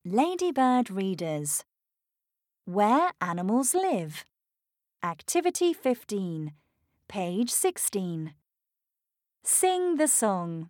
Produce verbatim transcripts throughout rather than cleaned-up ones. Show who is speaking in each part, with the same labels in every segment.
Speaker 1: Ladybird Readers. Where Animals Live. Activity fifteen, page sixteen. Sing the song.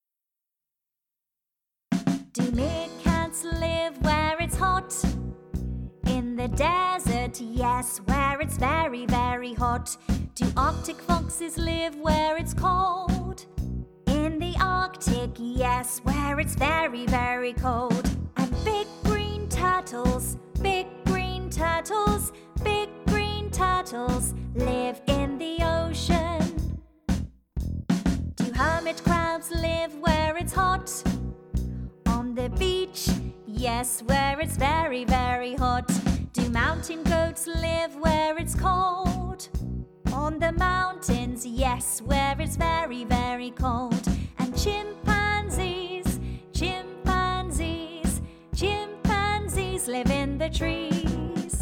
Speaker 1: Do meerkats live where it's hot? In the desert, yes, where it's very, very hot. Do Arctic foxes live where it's cold? In the Arctic, yes, where it's very, very cold. And big green turtles, big green turtles, big green turtles live in the ocean. Do hermit crabs live where it's hot? On the beach, yes, where it's very, very hot. Do mountain goats live where it's cold? On the mountains, yes, where it's very, very cold. And chimpanzees, chimpanzees, chimpanzees live in the trees.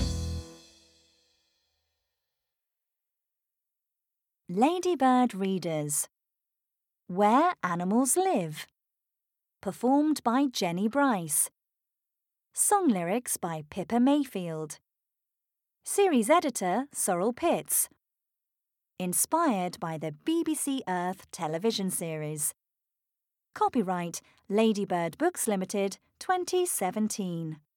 Speaker 1: Ladybird Readers. Where Animals Live. Performed by Jenny Bryce. Song lyrics by Pippa Mayfield. Series editor Sorrel Pitts. Inspired by the B B C Earth television series. Copyright Ladybird Books Limited twenty seventeen.